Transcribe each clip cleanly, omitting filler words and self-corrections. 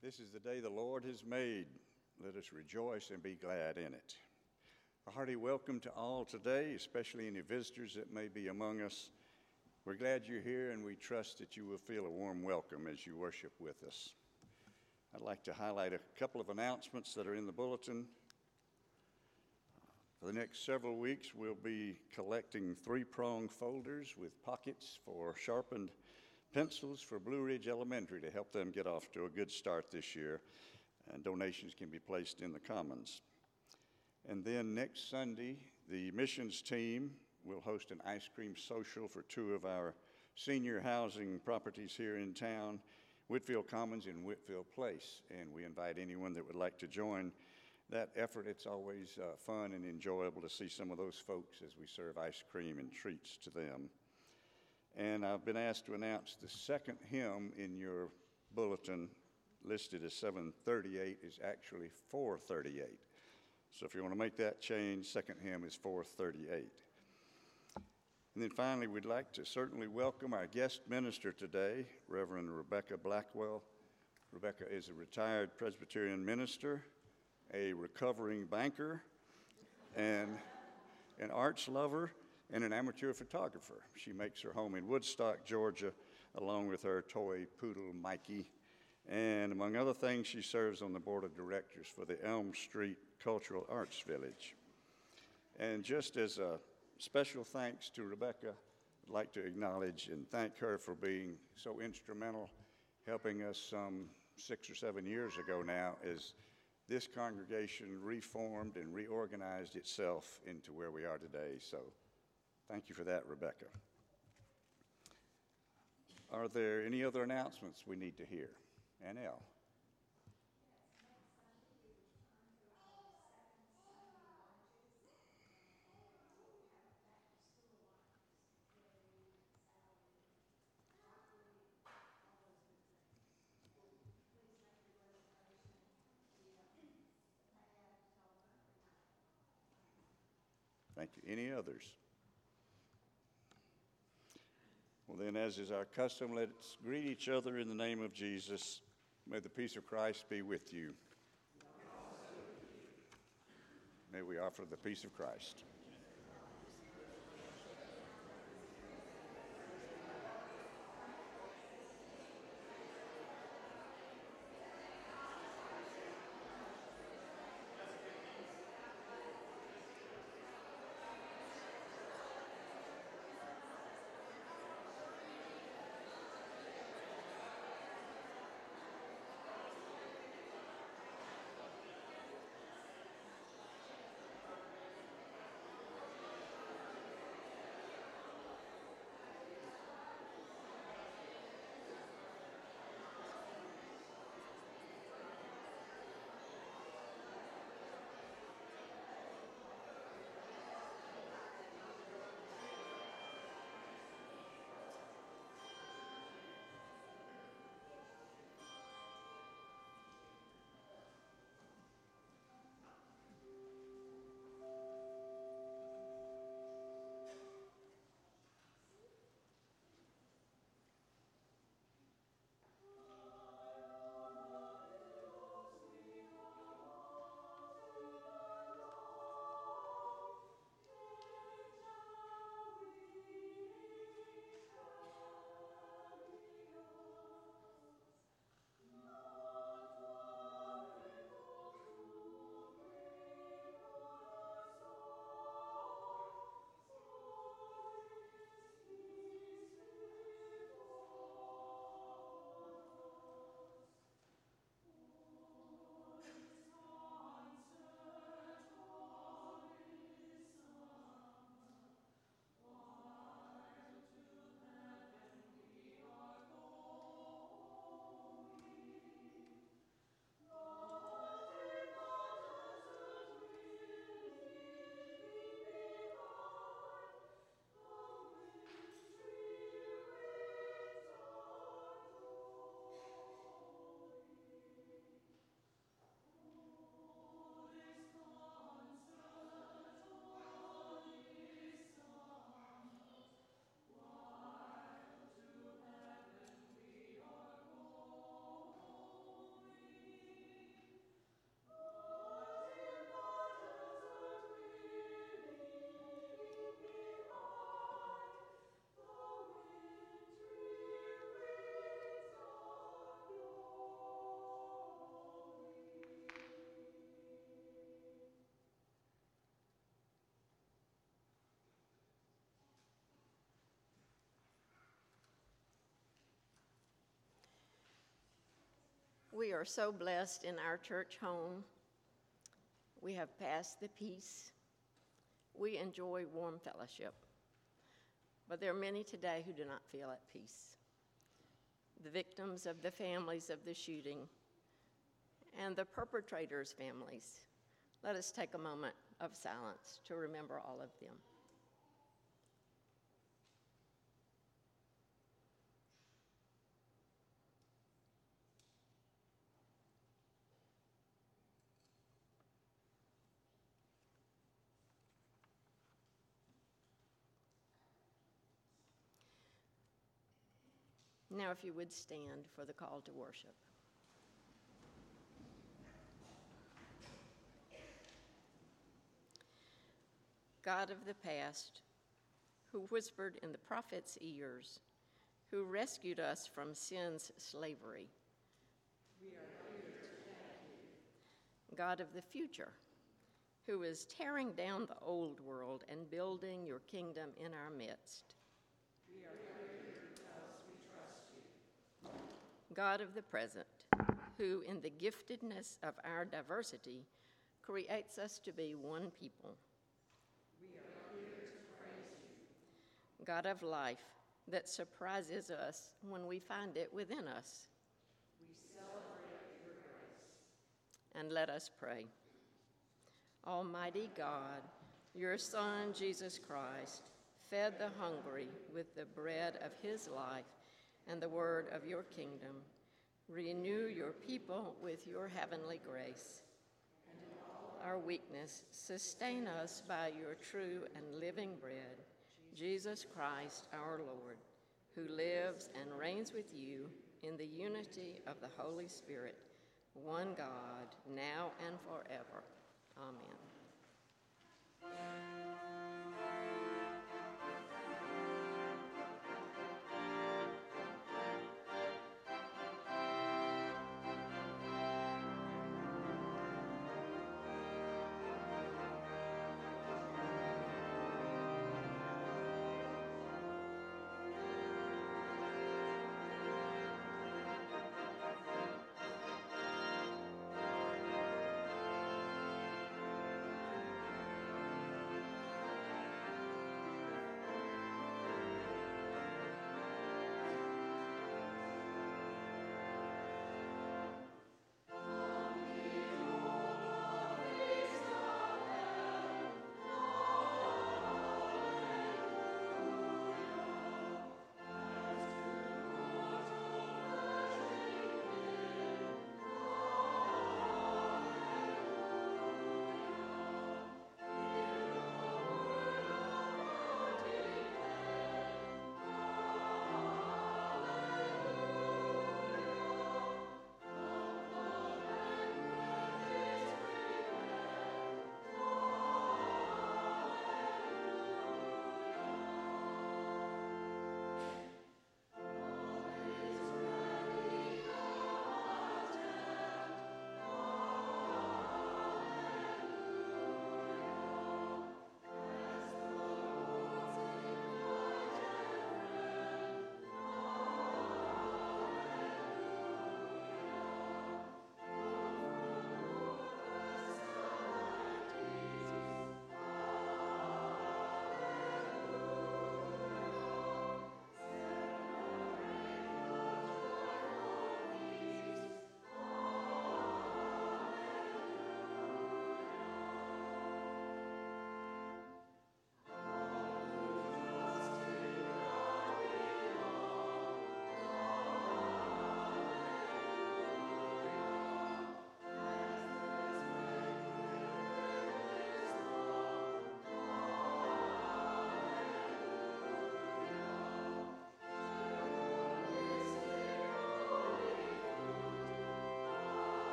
This is the day the Lord has made. Let us rejoice and be glad in it. A hearty welcome to all today, especially any visitors that may be among us. We're glad you're here, and we trust that you will feel a warm welcome as you worship with us. I'd like to highlight a couple of announcements that are in the bulletin. For the next several weeks, we'll be collecting three-prong folders with pockets for sharpened pencils for Blue Ridge Elementary to help them get off to a good start this year, and donations can be placed in the Commons. And then next Sunday, the missions team will host an ice cream social for two of our senior housing properties here in town, Whitfield Commons and Whitfield Place, and we invite anyone that would like to join that effort. It's always fun and enjoyable to see some of those folks as we serve ice cream and treats to them. And I've been asked to announce the second hymn in your bulletin, listed as 738, is actually 438. So if you want to make that change, second hymn is 438. And then finally, we'd like to certainly welcome our guest minister today, Reverend Rebecca Blackwell. Rebecca is a retired Presbyterian minister, a recovering banker, and an arts lover, and an amateur photographer. She makes her home in Woodstock, Georgia, along with her toy poodle, Mikey. And among other things, she serves on the board of directors for the Elm Street Cultural Arts Village. And just as a special thanks to Rebecca, I'd like to acknowledge and thank her for being so instrumental, helping us some 6 or 7 years ago now, as this congregation reformed and reorganized itself into where we are today. So thank you for that, Rebecca. Are there any other announcements we need to hear? Annelle. Thank you. Any others? Well, then, as is our custom, let's greet each other in the name of Jesus. May the peace of Christ be with you. May we offer the peace of Christ. We are so blessed in our church home. We have passed the peace. We enjoy warm fellowship. But there are many today who do not feel at peace. The victims of the families of the shooting and the perpetrators' families. Let us take a moment of silence to remember all of them. Now, if you would stand for the call to worship. God of the past, who whispered in the prophets' ears, who rescued us from sin's slavery. We are here to thank you. God of the future, who is tearing down the old world and building your kingdom in our midst. We are here because we trust you. God of the present, who in the giftedness of our diversity creates us to be one people. God of life that surprises us when we find it within us. We celebrate your grace. And let us pray. Almighty God, your Son, Jesus Christ, fed the hungry with the bread of his life and the word of your kingdom. Renew your people with your heavenly grace. And in all our weakness, sustain us by your true and living bread, Jesus Christ our Lord, who lives and reigns with you in the unity of the Holy Spirit, one God, now and forever. Amen.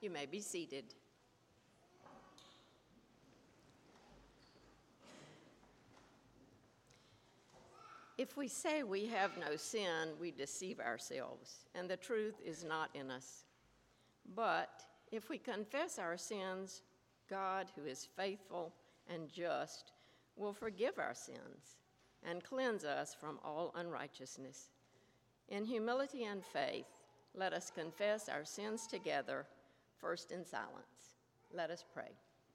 You may be seated. If we say we have no sin, we deceive ourselves, and the truth is not in us. But if we confess our sins, God, who is faithful and just, will forgive our sins and cleanse us from all unrighteousness. In humility and faith, let us confess our sins together, first in silence. Let us pray.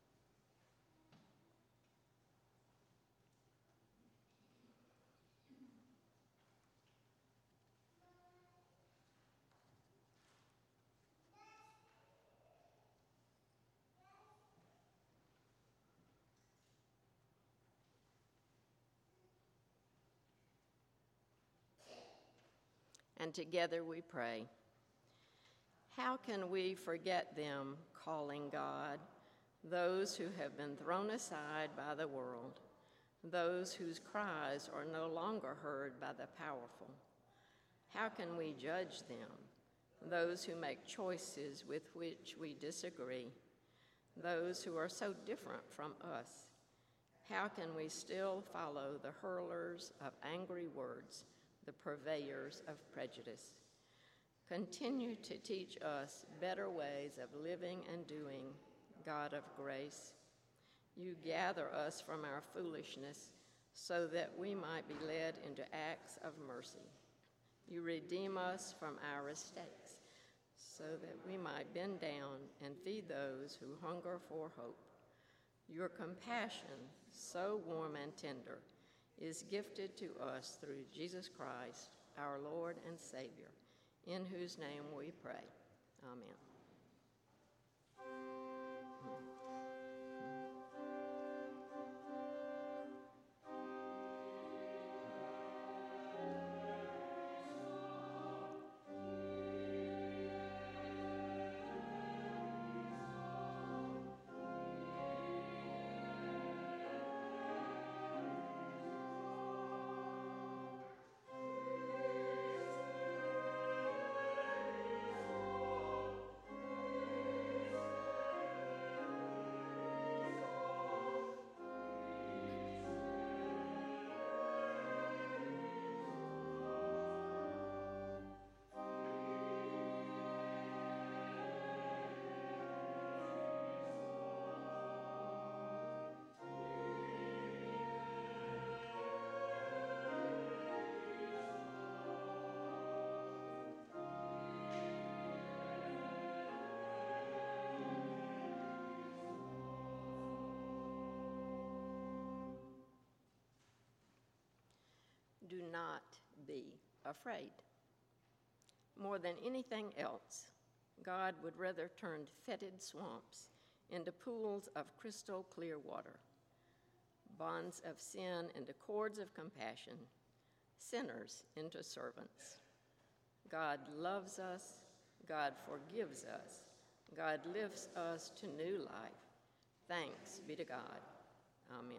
And together we pray. How can we forget them, calling God, those who have been thrown aside by the world, those whose cries are no longer heard by the powerful? How can we judge them, those who make choices with which we disagree, those who are so different from us? How can we still follow the hurlers of angry words, the purveyors of prejudice? Continue to teach us better ways of living and doing, God of grace. You gather us from our foolishness so that we might be led into acts of mercy. You redeem us from our mistakes so that we might bend down and feed those who hunger for hope. Your compassion, so warm and tender, is gifted to us through Jesus Christ, our Lord and Savior, in whose name we pray. Amen. Do not be afraid. More than anything else, God would rather turn fetid swamps into pools of crystal clear water, bonds of sin into cords of compassion, sinners into servants. God loves us, God forgives us, God lifts us to new life. Thanks be to God. Amen.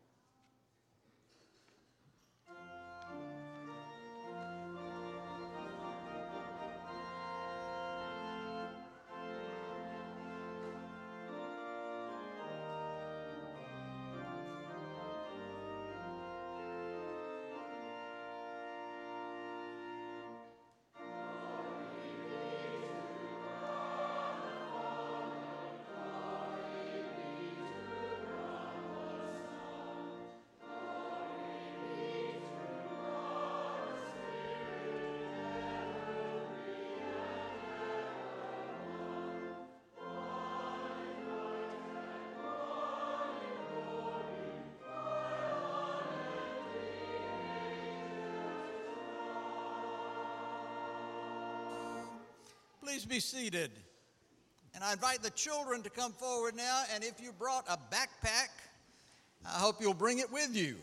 Please be seated. And I invite the children to come forward now, and if you brought a backpack, I hope you'll bring it with you.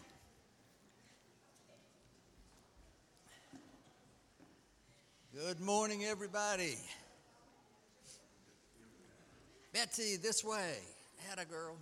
Good morning, everybody. Betsy, this way. Atta girl.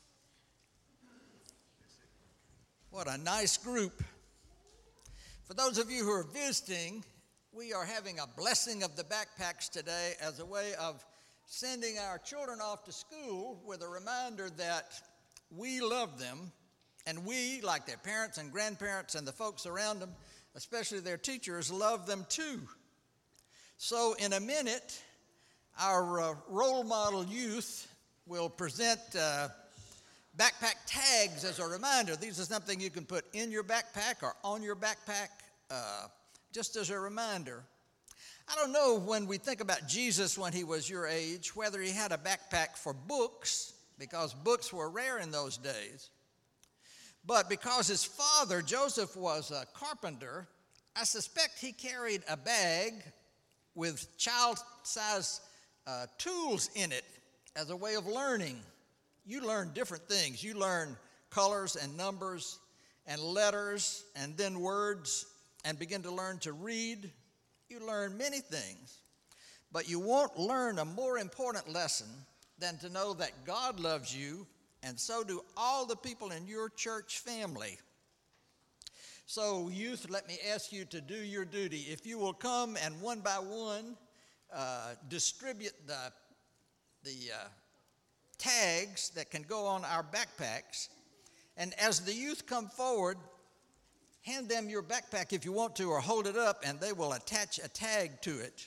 What a nice group. For those of you who are visiting, we are having a blessing of the backpacks today as a way of sending our children off to school with a reminder that we love them, and we, like their parents and grandparents and the folks around them, especially their teachers, love them too. So in a minute, our role model youth will present backpack tags as a reminder. These are something you can put in your backpack or on your backpack, just as a reminder. I don't know, when we think about Jesus when he was your age, whether he had a backpack for books, because books were rare in those days. But because his father, Joseph, was a carpenter, I suspect he carried a bag with child-sized tools in it as a way of learning. You learn different things. You learn colors and numbers and letters and then words and begin to learn to read. You learn many things. But you won't learn a more important lesson than to know that God loves you, and so do all the people in your church family. So, youth, let me ask you to do your duty. If you will come and one by one distribute the tags that can go on our backpacks, and as the youth come forward, hand them your backpack if you want to, or hold it up and they will attach a tag to it.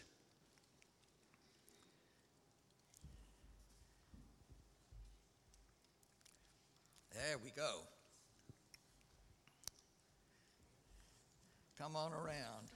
There we go. Come on around.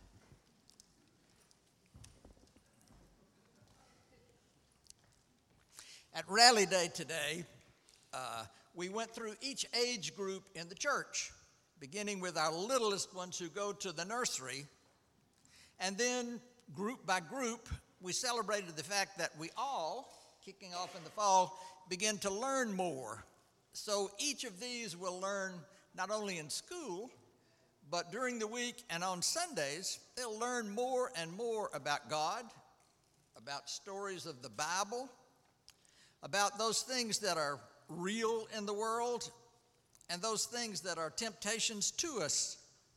At Rally Day today, we went through each age group in the church, beginning with our littlest ones who go to the nursery. And then, group by group, we celebrated the fact that we all, kicking off in the fall, begin to learn more. So each of these will learn not only in school, but during the week and on Sundays, they'll learn more and more about God, about stories of the Bible, about those things that are real in the world, and those things that are temptations to us.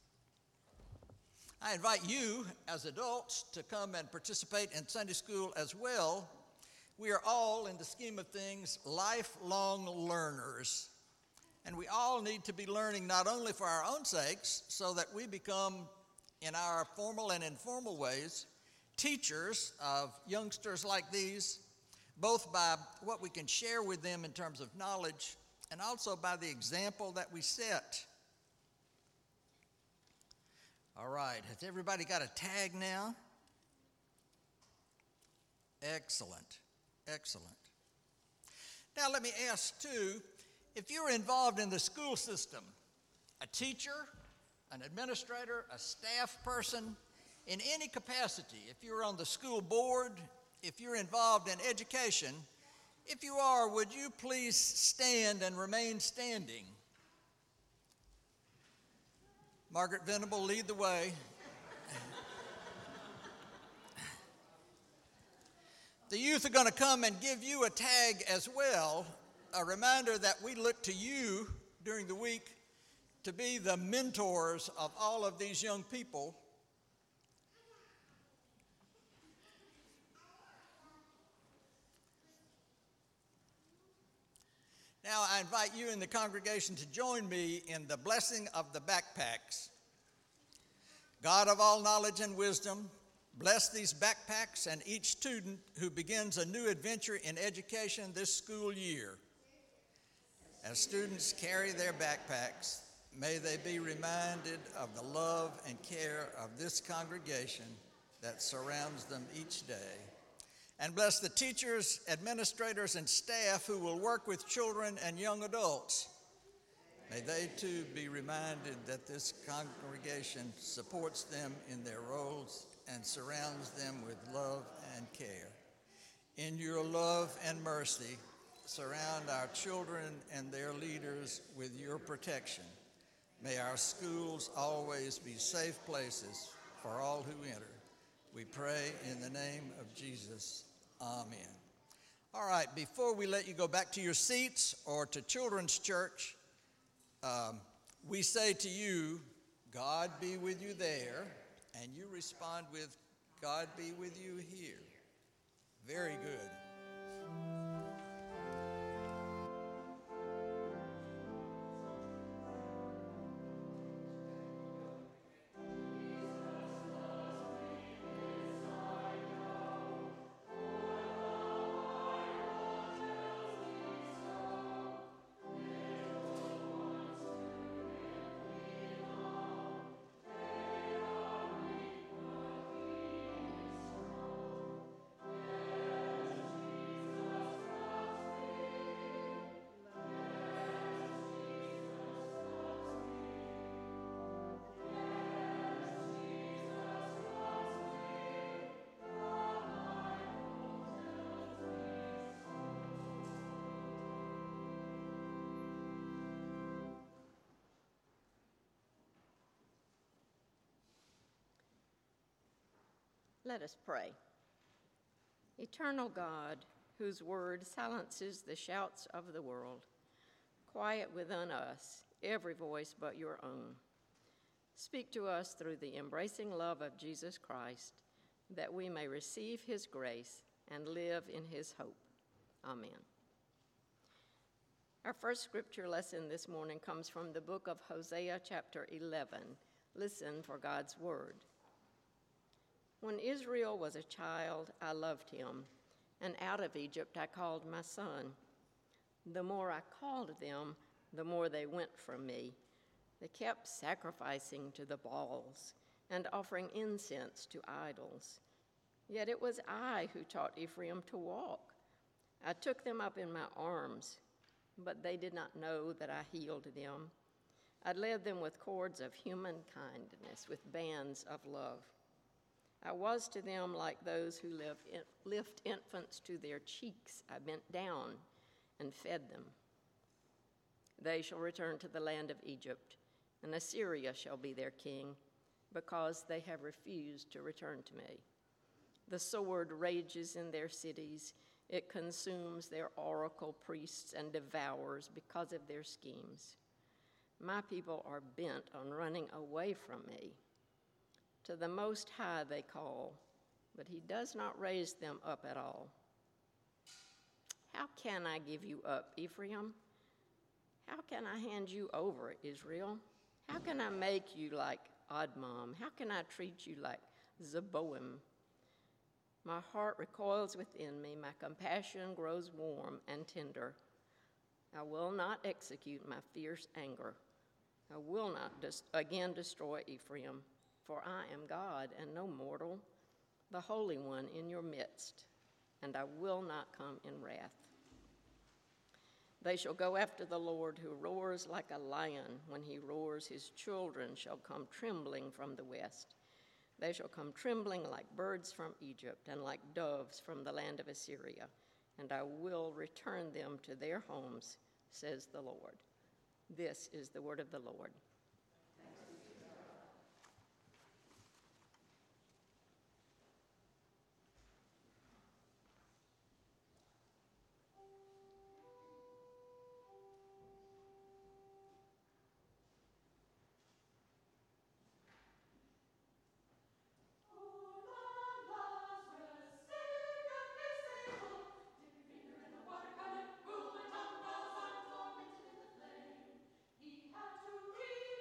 I invite you as adults to come and participate in Sunday school as well. We are all, in the scheme of things, lifelong learners. And we all need to be learning not only for our own sakes, so that we become, in our formal and informal ways, teachers of youngsters like these, both by what we can share with them in terms of knowledge, and also by the example that we set. All right, has everybody got a tag now? Excellent, excellent. Now let me ask too, if you're involved in the school system, a teacher, an administrator, a staff person, in any capacity, if you're on the school board, if you're involved in education, if you are, would you please stand and remain standing? Margaret Venable, lead the way. The youth are going to come and give you a tag as well, a reminder that we look to you during the week to be the mentors of all of these young people. Now, I invite you in the congregation to join me in the blessing of the backpacks. God of all knowledge and wisdom, bless these backpacks and each student who begins a new adventure in education this school year. As students carry their backpacks, may they be reminded of the love and care of this congregation that surrounds them each day. And bless the teachers, administrators, and staff who will work with children and young adults. May they too be reminded that this congregation supports them in their roles and surrounds them with love and care. In your love and mercy, surround our children and their leaders with your protection. May our schools always be safe places for all who enter. We pray in the name of Jesus. Amen. All right, before we let you go back to your seats or to children's church, we say to you, God be with you there, and you respond with, God be with you here. Very good. Let us pray. Eternal God, whose word silences the shouts of the world, quiet within us every voice but your own. Speak to us through the embracing love of Jesus Christ, that we may receive his grace and live in his hope. Amen. Our first scripture lesson this morning comes from the book of Hosea, chapter 11. Listen for God's word. When Israel was a child, I loved him, and out of Egypt I called my son. The more I called them, the more they went from me. They kept sacrificing to the Baals and offering incense to idols. Yet it was I who taught Ephraim to walk. I took them up in my arms, but they did not know that I healed them. I led them with cords of human kindness, with bands of love. I was to them like those who lift infants to their cheeks. I bent down and fed them. They shall return to the land of Egypt, and Assyria shall be their king, because they have refused to return to me. The sword rages in their cities. It consumes their oracle priests and devours because of their schemes. My people are bent on running away from me. To the Most High they call, but he does not raise them up at all. How can I give you up, Ephraim? How can I hand you over, Israel? How can I make you like Admam? How can I treat you like Zeboim? My heart recoils within me. My compassion grows warm and tender. I will not execute my fierce anger. I will not again destroy Ephraim. For I am God and no mortal, the Holy One in your midst, and I will not come in wrath. They shall go after the Lord, who roars like a lion. When he roars, his children shall come trembling from the west. They shall come trembling like birds from Egypt and like doves from the land of Assyria, and I will return them to their homes, says the Lord. This is the word of the Lord. He had to read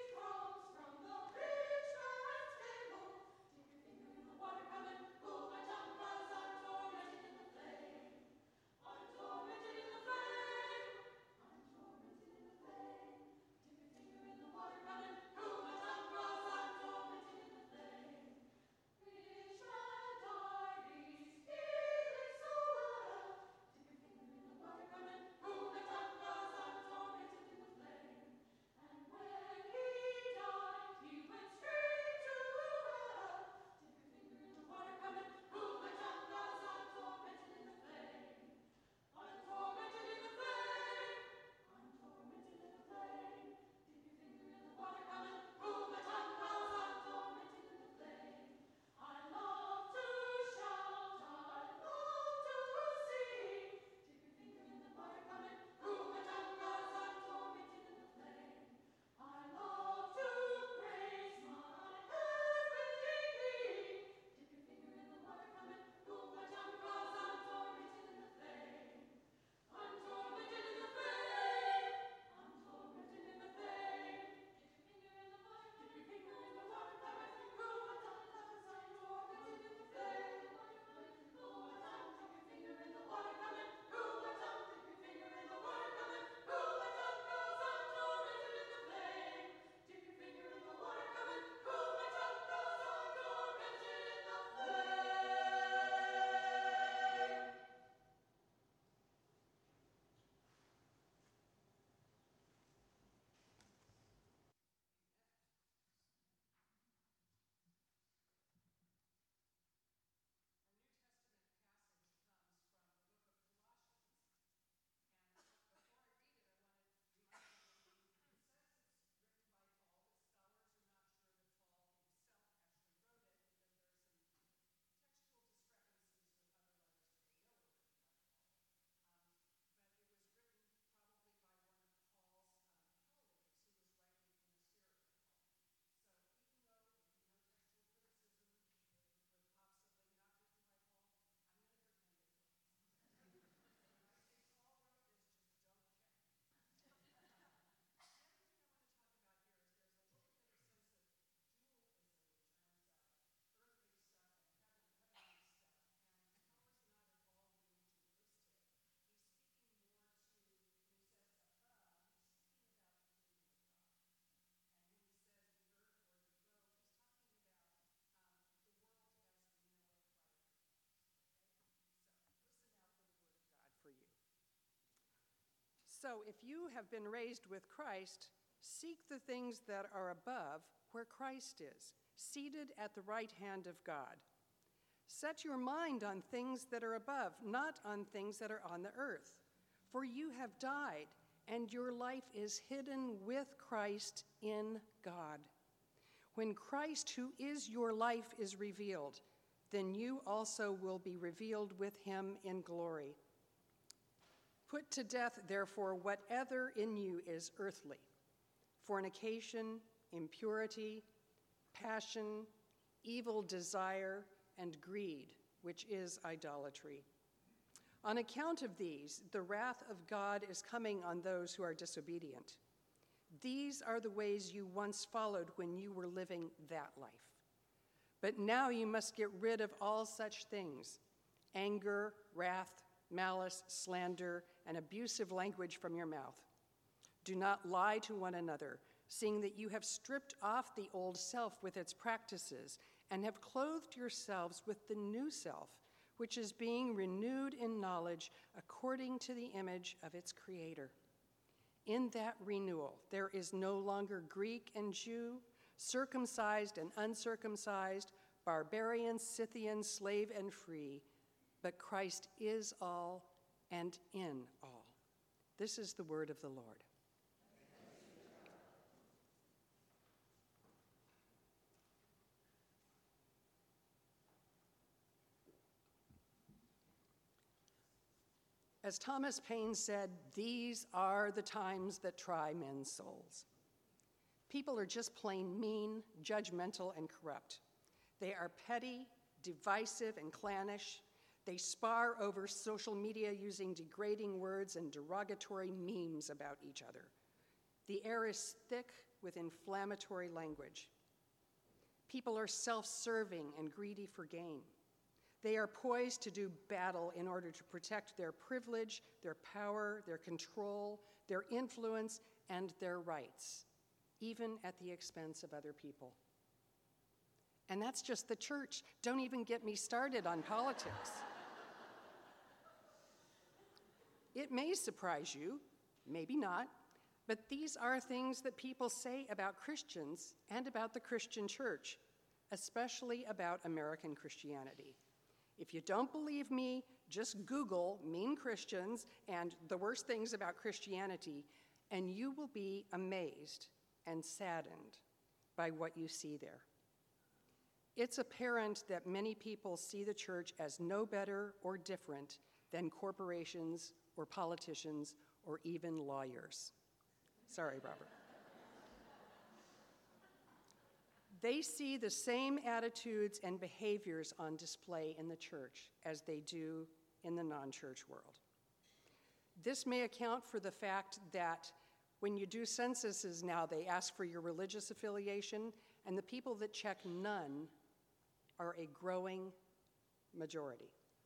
So if you have been raised with Christ, seek the things that are above, where Christ is, seated at the right hand of God. Set your mind on things that are above, not on things that are on the earth. For you have died, and your life is hidden with Christ in God. When Christ, who is your life, is revealed, then you also will be revealed with him in glory. Put to death, therefore, whatever in you is earthly: fornication, impurity, passion, evil desire, and greed, which is idolatry. On account of these, the wrath of God is coming on those who are disobedient. These are the ways you once followed when you were living that life. But now you must get rid of all such things: anger, wrath, malice, slander, and abusive language from your mouth. Do not lie to one another, seeing that you have stripped off the old self with its practices and have clothed yourselves with the new self, which is being renewed in knowledge according to the image of its creator. In that renewal, there is no longer Greek and Jew, circumcised and uncircumcised, barbarian, Scythian, slave and free, but Christ is all and in all. This is the word of the Lord. As Thomas Paine said, these are the times that try men's souls. People are just plain mean, judgmental, and corrupt. They are petty, divisive, and clannish. They spar over social media using degrading words and derogatory memes about each other. The air is thick with inflammatory language. People are self-serving and greedy for gain. They are poised to do battle in order to protect their privilege, their power, their control, their influence, and their rights, even at the expense of other people. And that's just the church. Don't even get me started on politics. It may surprise you, maybe not, but these are things that people say about Christians and about the Christian church, especially about American Christianity. If you don't believe me, just Google mean Christians and the worst things about Christianity, and you will be amazed and saddened by what you see there. It's apparent that many people see the church as no better or different than corporations or politicians or even lawyers. Sorry, Robert. They see the same attitudes and behaviors on display in the church as they do in the non-church world. This may account for the fact that when you do censuses now, they ask for your religious affiliation, and the people that check none are a growing majority.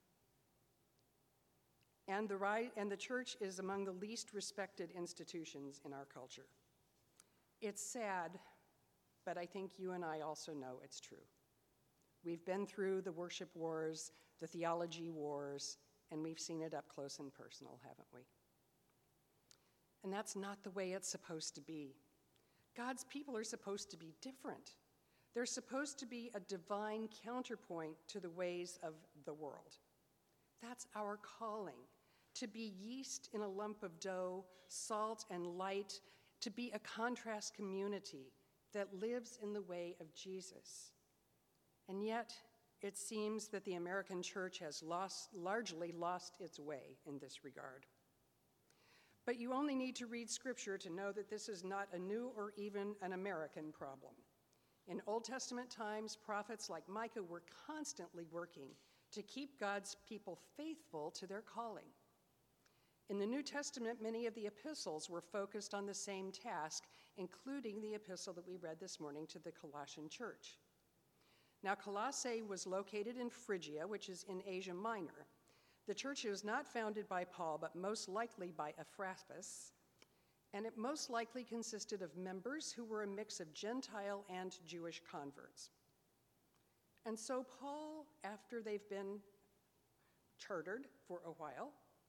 And the church is among the least respected institutions in our culture. It's sad, but I think you and I also know it's true. We've been through the worship wars, the theology wars, and we've seen it up close and personal, haven't we? And that's not the way it's supposed to be. God's people are supposed to be different. They're supposed to be a divine counterpoint to the ways of the world. That's our calling, to be yeast in a lump of dough, salt and light, to be a contrast community that lives in the way of Jesus. And yet, it seems that the American church has largely lost its way in this regard. But you only need to read Scripture to know that this is not a new or even an American problem. In Old Testament times, prophets like Micah were constantly working to keep God's people faithful to their calling. In the New Testament, many of the epistles were focused on the same task, including the epistle that we read this morning to the Colossian church. Now, Colossae was located in Phrygia, which is in Asia Minor. The church was not founded by Paul, but most likely by Epaphras, and it most likely consisted of members who were a mix of Gentile and Jewish converts. And so Paul, after they've been chartered for a while,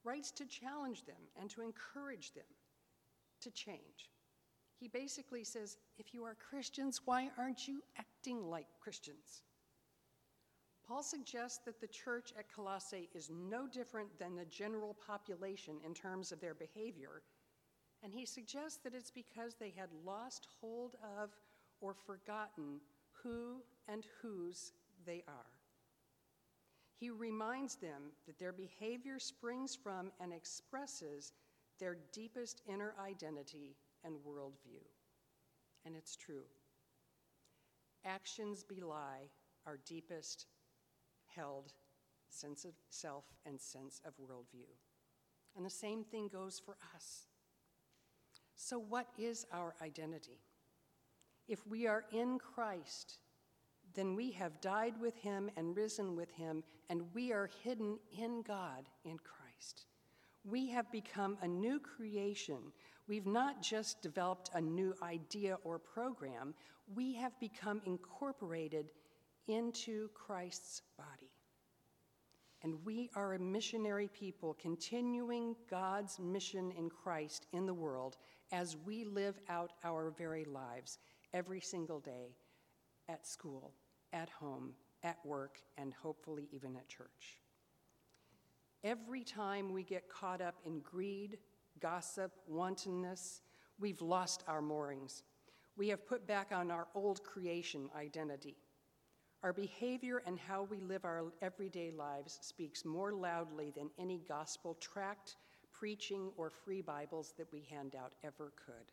writes to challenge them and to encourage them to change. He basically says, if you are Christians, why aren't you acting like Christians? Paul suggests that the church at Colossae is no different than the general population in terms of their behavior, and he suggests that it's because they had lost hold of or forgotten who and whose they are. He reminds them that their behavior springs from and expresses their deepest inner identity and worldview. And it's true. Actions belie our deepest held sense of self and sense of worldview. And the same thing goes for us. So what is our identity? If we are in Christ, then we have died with him and risen with him, and we are hidden in God in Christ. We have become a new creation. We've not just developed a new idea or program, we have become incorporated into Christ's body. And we are a missionary people continuing God's mission in Christ in the world as we live out our very lives every single day at school, at home, at work, and hopefully even at church. Every time we get caught up in greed, gossip, wantonness, we've lost our moorings. We have put back on our old creation identity. Our behavior and how we live our everyday lives speaks more loudly than any gospel tract, preaching, or free Bibles that we hand out ever could.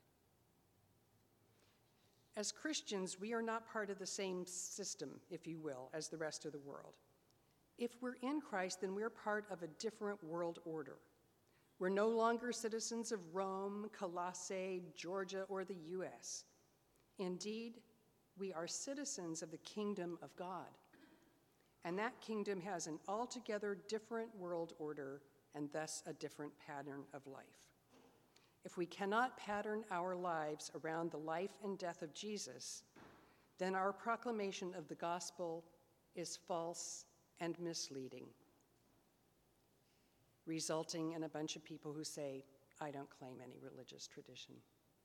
As Christians, we are not part of the same system, if you will, as the rest of the world. If we're in Christ, then we're part of a different world order. We're no longer citizens of Rome, Colossae, Georgia, or the U.S. Indeed, we are citizens of the kingdom of God. And that kingdom has an altogether different world order and thus a different pattern of life. If we cannot pattern our lives around the life and death of Jesus, then our proclamation of the gospel is false and misleading, resulting in a bunch of people who say, I don't claim any religious tradition.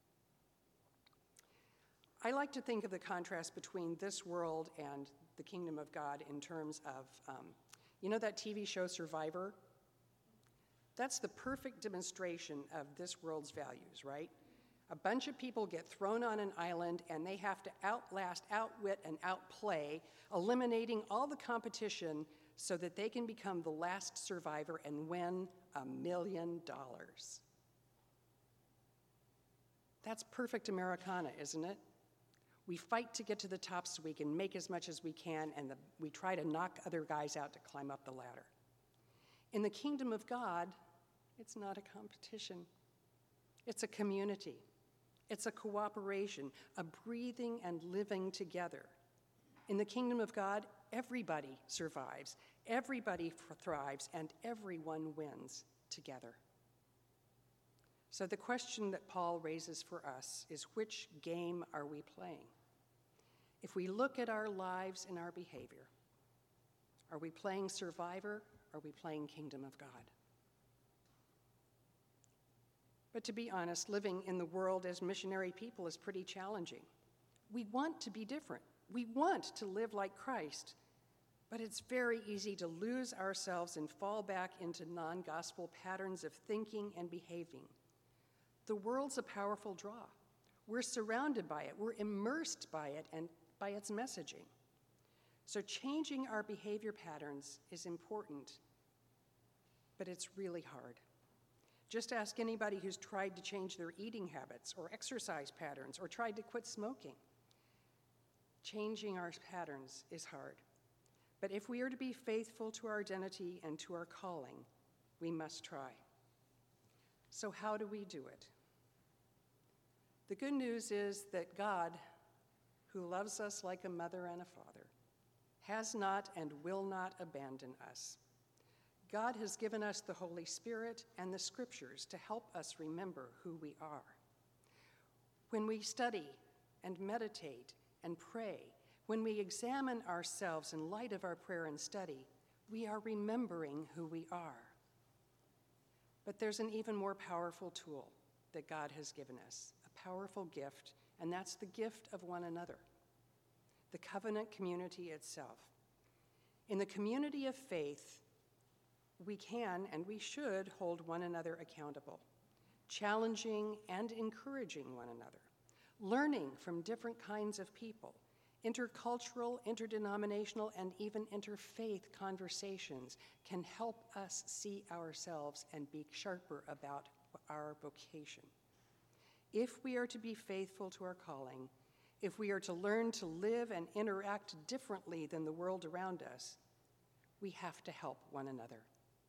I like to think of the contrast between this world and the kingdom of God in terms of, you know that TV show Survivor? That's the perfect demonstration of this world's values, right? A bunch of people get thrown on an island and they have to outlast, outwit, and outplay, eliminating all the competition so that they can become the last survivor and win $1 million. That's perfect Americana, isn't it? We fight to get to the top so we can make as much as we can, and we try to knock other guys out to climb up the ladder. In the kingdom of God, it's not a competition. It's a community. It's a cooperation, a breathing and living together. In the kingdom of God, everybody survives, everybody thrives, and everyone wins together. So the question that Paul raises for us is, which game are we playing? If we look at our lives and our behavior, are we playing survivor? Are we playing kingdom of God? But to be honest, living in the world as missionary people is pretty challenging. We want to be different. We want to live like Christ, but it's very easy to lose ourselves and fall back into non-gospel patterns of thinking and behaving. The world's a powerful draw. We're surrounded by it. We're immersed by it and by its messaging. So changing our behavior patterns is important, but it's really hard. Just ask anybody who's tried to change their eating habits or exercise patterns or tried to quit smoking. Changing our patterns is hard. But if we are to be faithful to our identity and to our calling, we must try. So how do we do it? The good news is that God, who loves us like a mother and a father, has not and will not abandon us. God has given us the Holy Spirit and the Scriptures to help us remember who we are. When we study and meditate and pray, when we examine ourselves in light of our prayer and study, we are remembering who we are. But there's an even more powerful tool that God has given us, a powerful gift, and that's the gift of one another, the covenant community itself. In the community of faith, we can and we should hold one another accountable, challenging and encouraging one another, learning from different kinds of people. Intercultural, interdenominational, and even interfaith conversations can help us see ourselves and be sharper about our vocation. If we are to be faithful to our calling, if we are to learn to live and interact differently than the world around us, we have to help one another.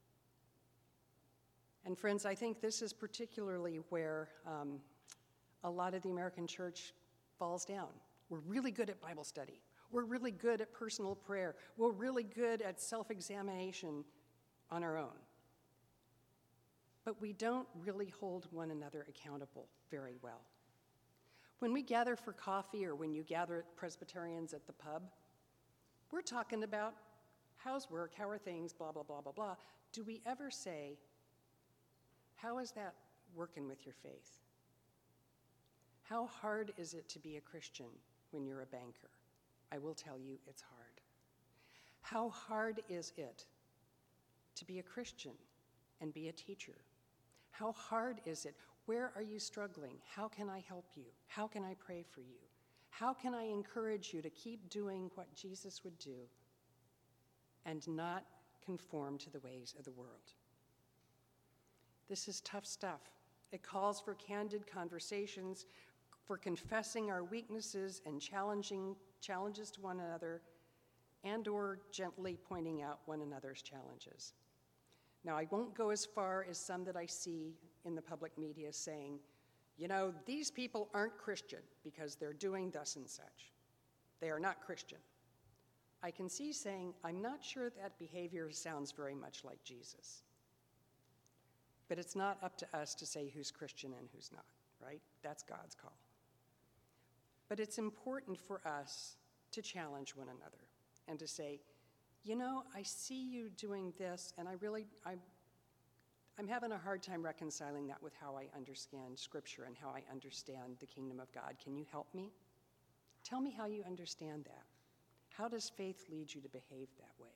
And friends, I think this is particularly where a lot of the American church falls down. We're really good at Bible study. We're really good at personal prayer. We're really good at self-examination on our own. But we don't really hold one another accountable very well. When we gather for coffee or when you gather at Presbyterians at the pub, we're talking about how's work, how are things, blah, blah, blah, blah, blah. Do we ever say, how is that working with your faith? How hard is it to be a Christian when you're a banker? I will tell you it's hard. How hard is it to be a Christian and be a teacher? How hard is it? Where are you struggling? How can I help you? How can I pray for you? How can I encourage you to keep doing what Jesus would do and not conform to the ways of the world? This is tough stuff. It calls for candid conversations, for confessing our weaknesses and challenges to one another, and or gently pointing out one another's challenges. Now, I won't go as far as some that I see in the public media saying, you know, these people aren't Christian because they're doing thus and such. They are not Christian. I can see saying, I'm not sure that behavior sounds very much like Jesus. But it's not up to us to say who's Christian and who's not, right? That's God's call. But it's important for us to challenge one another and to say, you know, I see you doing this, and I'm having a hard time reconciling that with how I understand Scripture and how I understand the kingdom of God. Can you help me? Tell me how you understand that. How does faith lead you to behave that way?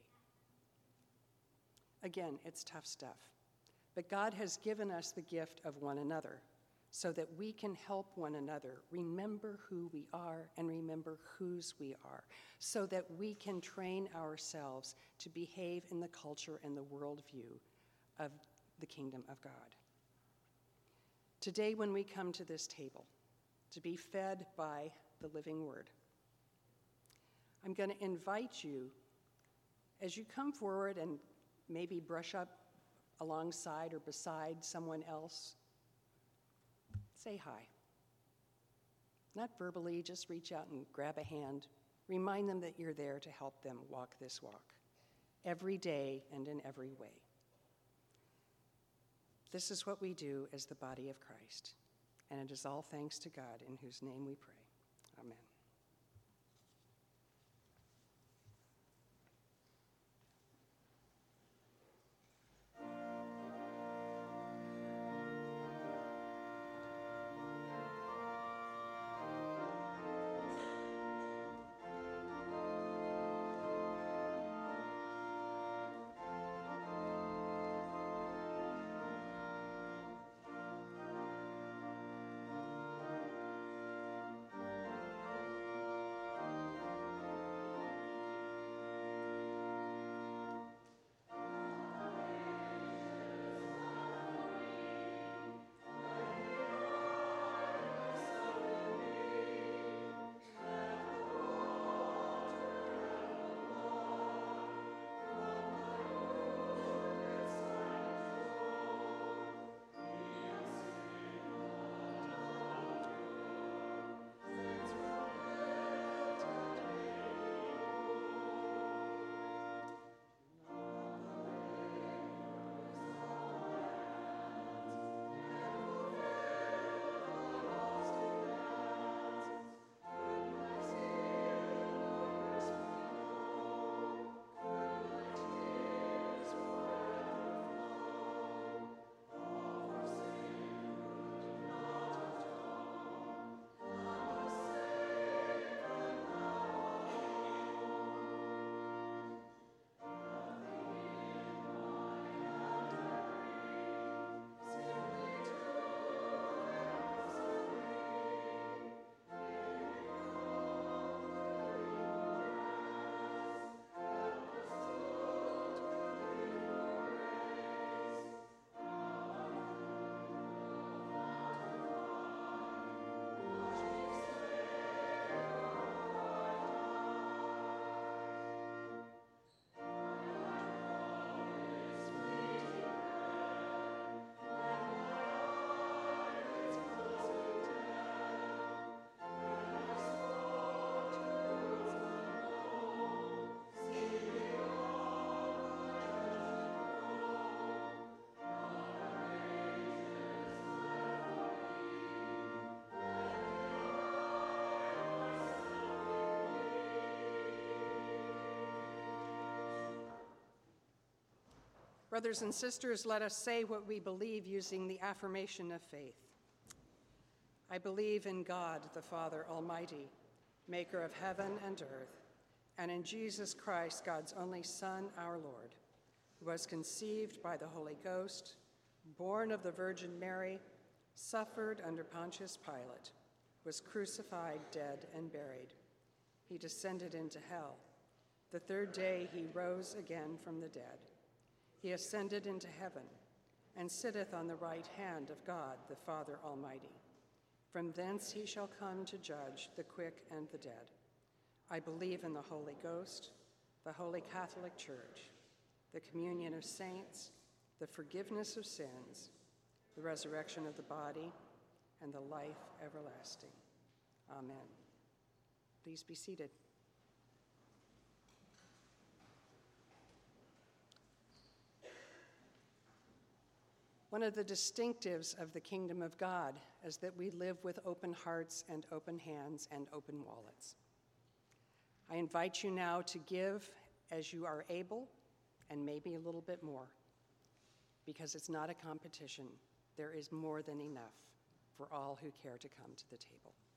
Again, it's tough stuff. But God has given us the gift of one another so that we can help one another remember who we are and remember whose we are, so that we can train ourselves to behave in the culture and the worldview of the kingdom of God. Today, when we come to this table to be fed by the living word, I'm going to invite you, as you come forward and maybe brush up alongside or beside someone else, say hi. Not verbally, just reach out and grab a hand. Remind them that you're there to help them walk this walk every day and in every way. This is what we do as the body of Christ, and it is all thanks to God in whose name we pray. Amen. Brothers and sisters, let us say what we believe using the affirmation of faith. I believe in God, the Father Almighty, maker of heaven and earth, and in Jesus Christ, God's only Son, our Lord, who was conceived by the Holy Ghost, born of the Virgin Mary, suffered under Pontius Pilate, was crucified, dead, and buried. He descended into hell. The third day he rose again from the dead. He ascended into heaven and sitteth on the right hand of God, the Father Almighty. From thence he shall come to judge the quick and the dead. I believe in the Holy Ghost, the Holy Catholic Church, the communion of saints, the forgiveness of sins, the resurrection of the body, and the life everlasting. Amen. Please be seated. One of the distinctives of the kingdom of God is that we live with open hearts and open hands and open wallets. I invite you now to give as you are able and maybe a little bit more, because it's not a competition. There is more than enough for all who care to come to the table.